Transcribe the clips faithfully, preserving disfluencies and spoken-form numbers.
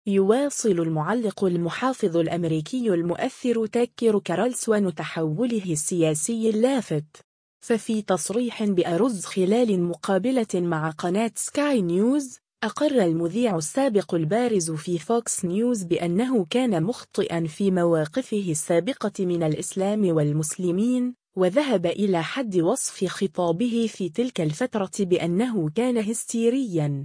يواصل المعلق المحافظ الأمريكي المؤثر تاكر كارلسون تحوله السياسي اللافت، ففي تصريح بأرز خلال مقابلة مع قناة سكاي نيوز، أقر المذيع السابق البارز في فوكس نيوز بأنه كان مخطئا في مواقفه السابقة من الإسلام والمسلمين، وذهب إلى حد وصف خطابه في تلك الفترة بأنه كان هستيريا.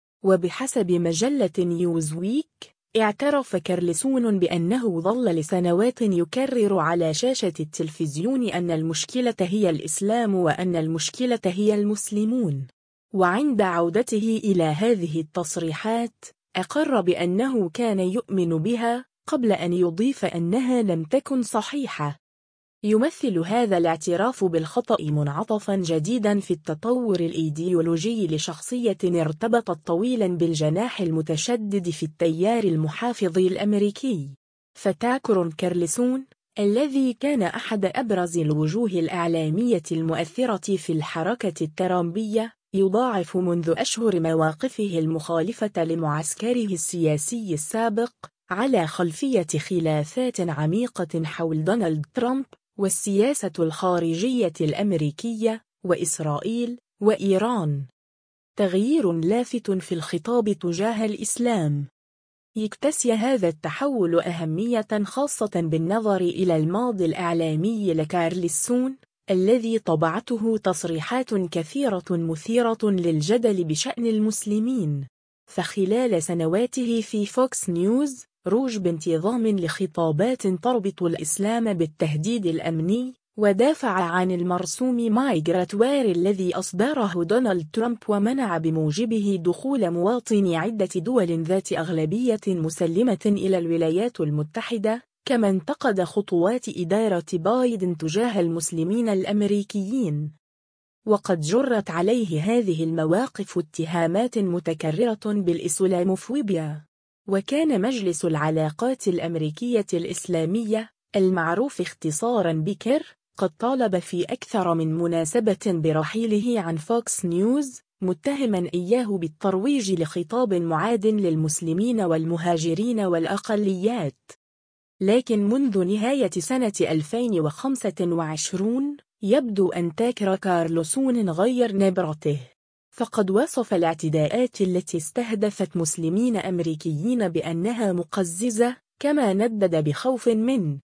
وبحسب مجلة نيوزويك، اعترف كارلسون بأنه ظل لسنوات يكرر على شاشة التلفزيون أن المشكلة هي الإسلام وأن المشكلة هي المسلمون. وعند عودته إلى هذه التصريحات، أقر بأنه كان يؤمن بها، قبل أن يضيف أنها لم تكن صحيحة. يمثل هذا الاعتراف بالخطأ منعطفا جديدا في التطور الإيديولوجي لشخصية ارتبطت طويلا بالجناح المتشدد في التيار المحافظ الأمريكي. فتاكر كارلسون، الذي كان أحد أبرز الوجوه الإعلامية المؤثرة في الحركة الترامبية، يضاعف منذ أشهر مواقفه المخالفة لمعسكره السياسي السابق، على خلفية خلافات عميقة حول دونالد ترامب والسياسة الخارجية الأمريكية وإسرائيل وإيران. تغيير لافت في الخطاب تجاه الإسلام. يكتسي هذا التحول أهمية خاصة بالنظر إلى الماضي الإعلامي لكارلسون، الذي طبعته تصريحات كثيرة مثيرة للجدل بشأن المسلمين. فخلال سنواته في فوكس نيوز، روج بانتظام لخطابات تربط الإسلام بالتهديد الأمني، ودافع عن المرسوم مايغراتوار الذي أصدره دونالد ترامب ومنع بموجبه دخول مواطني عدة دول ذات أغلبية مسلمة إلى الولايات المتحدة. كما انتقد خطوات إدارة بايدن تجاه المسلمين الأمريكيين، وقد جرت عليه هذه المواقف اتهامات متكررة بالإسلاموفوبيا. وكان مجلس العلاقات الأمريكية الإسلامية، المعروف اختصارا بكير، قد طالب في أكثر من مناسبة برحيله عن فوكس نيوز، متهما إياه بالترويج لخطاب معاد للمسلمين والمهاجرين والأقليات. لكن منذ نهاية سنة ألفين وخمسة وعشرين، يبدو أن تاكر كارلسون غير نبرته، فقد وصف الاعتداءات التي استهدفت مسلمين أمريكيين بأنها مقززة، كما ندد بخوف من